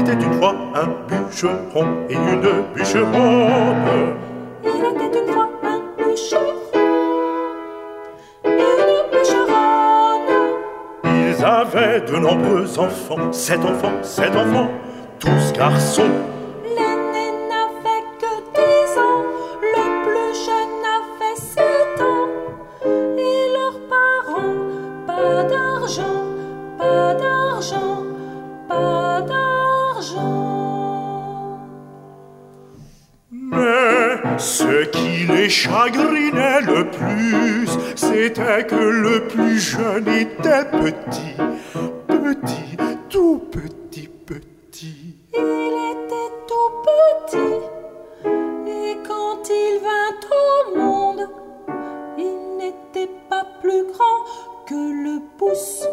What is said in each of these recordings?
était une fois un bûcheron et une bûcheronne. Il était une fois un bûcheron et une bûcheronne. Ils avaient de nombreux enfants, 7 enfants, tous garçons. L'aîné n'avait que 10 ans, le plus jeune avait 7 ans. Et leurs parents, pas d'argent, pas d'argent, pas d'argent. Mais ce qui les chagrinait le plus, c'était que le plus jeune était petit, tout petit. Il était tout petit, et quand il vint au monde, il n'était pas plus grand que le pouce.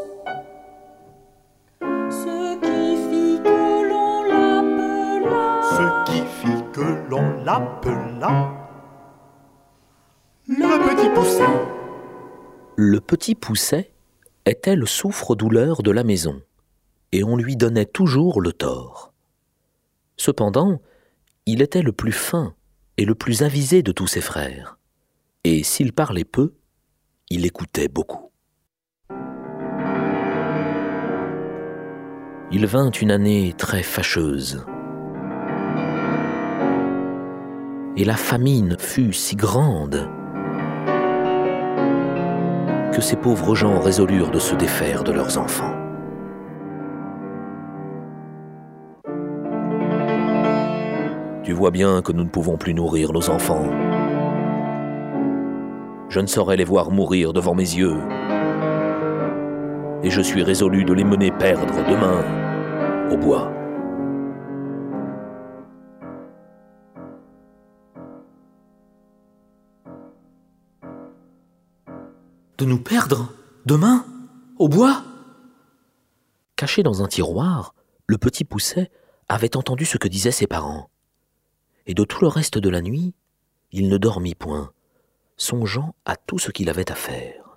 Ce qui fit que l'on l'appela Le petit Pousset. Le petit Pousset était le souffre-douleur de la maison, et on lui donnait toujours le tort. Cependant, il était le plus fin et le plus avisé de tous ses frères, et s'il parlait peu, il écoutait beaucoup. Il vint une année très fâcheuse, et la famine fut si grande que ces pauvres gens résolurent de se défaire de leurs enfants. Tu vois bien que nous ne pouvons plus nourrir nos enfants. Je ne saurais les voir mourir devant mes yeux. Et je suis résolu de les mener perdre demain au bois. De nous perdre demain au bois ? Caché dans un tiroir, le petit Pousset avait entendu ce que disaient ses parents. Et de tout le reste de la nuit, il ne dormit point, songeant à tout ce qu'il avait à faire.